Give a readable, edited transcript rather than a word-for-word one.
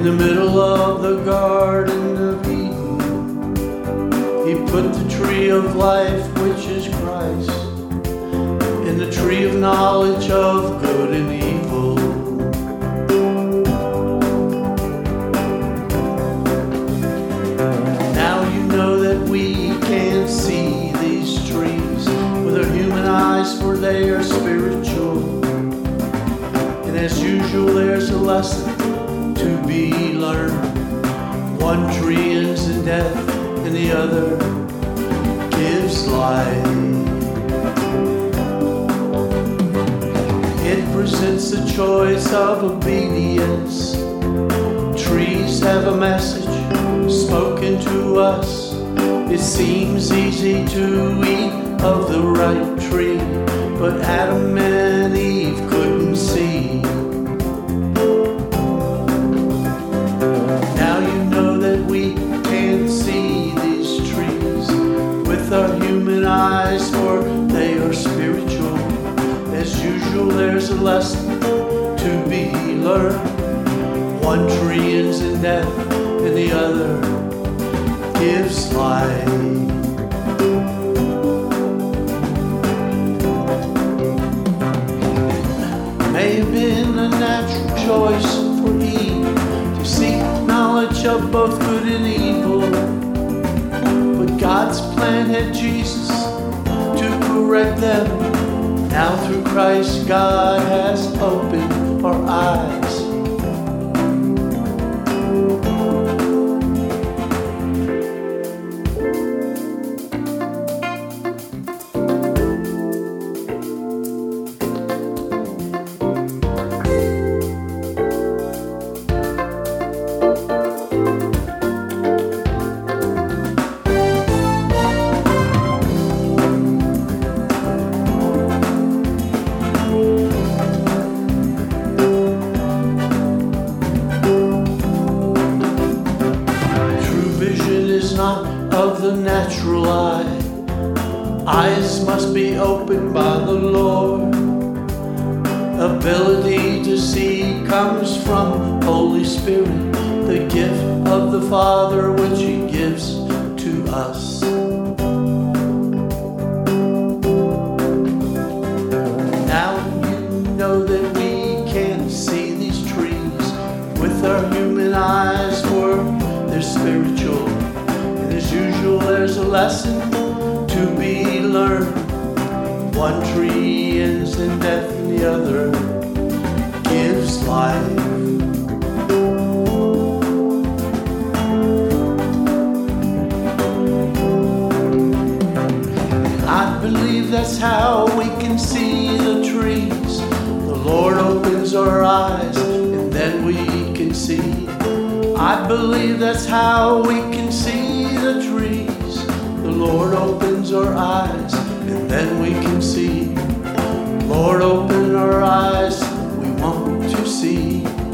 the middle of the Garden of Eden, he put the tree of life, which is Christ, in the tree of knowledge of good and evil. Now you know that we can't see these trees with our human eyes, for they are spiritual. And as usual, there's a lesson to be learned. One tree ends in death, and the other gives life. It presents the choice of obedience. Trees have a message spoken to us. It seems easy to eat of the right tree, but Adam and Eve couldn't see. Now you know that we can't see these trees with our human eyes, for they are spiritual. As usual, there's a lesson to be learned. One tree ends in death, and the other gives life. May have been a natural choice for Eve to seek knowledge of both good and evil, but God's plan had Jesus to correct them. Now through Christ, God has opened our eyes. Of the natural eye, eyes must be opened by the Lord. Ability to see comes from Holy Spirit, the gift of the Father which He gives to us. Now you know that we can't see these trees with our human eyes, for they're spiritual. As usual, there's a lesson to be learned. One tree ends in death, and the other gives life. I believe that's how we can see the trees. The Lord opens our eyes, and then we can see. I believe that's how we can see the trees. The Lord opens our eyes, and then we can see. Lord, open our eyes, we want to see.